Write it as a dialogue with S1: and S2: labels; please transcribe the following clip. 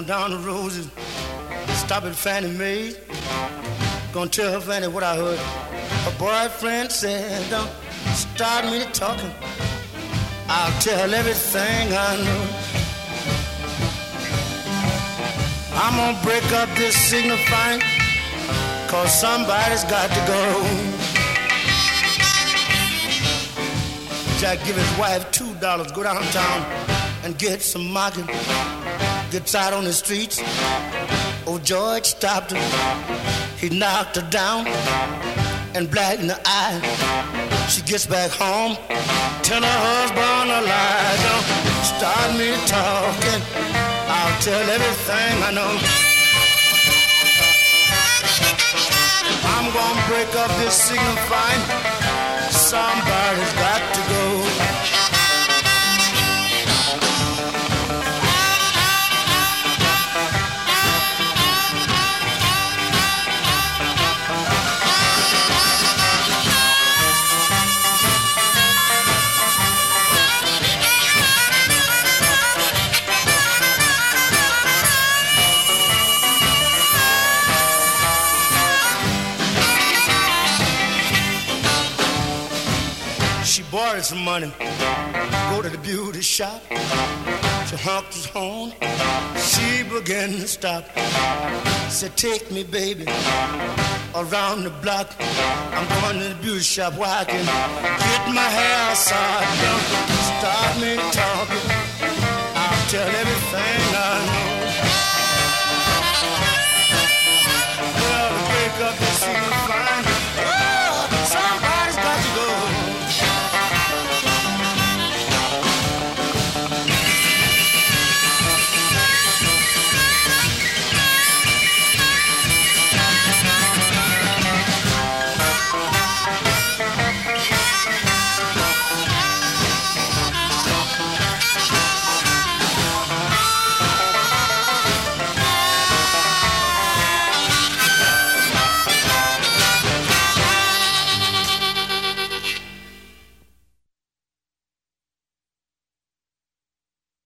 S1: going down the road and stop at Fannie Mae. Gonna tell her Fannie what I heard. Her boyfriend said, don't start me talking. I'll tell everything I know. I'm gonna break up this signifying, cause somebody's got to go. Jack give his wife $2, go downtown and get some market. Gets out on the streets. Old George stopped her. He knocked her down and black in the eye. She gets back home, tell her husband a lie. Don't start me talking, I'll tell everything I know. I'm gonna break up this signifying, somebody's got to go. Borrowed some money, go to the beauty shop. She honked his horn, she began to stop. Said, take me, baby, around the block. I'm going to the beauty shop where I can get my hair side. Don't start me talking, I'll tell everything I know.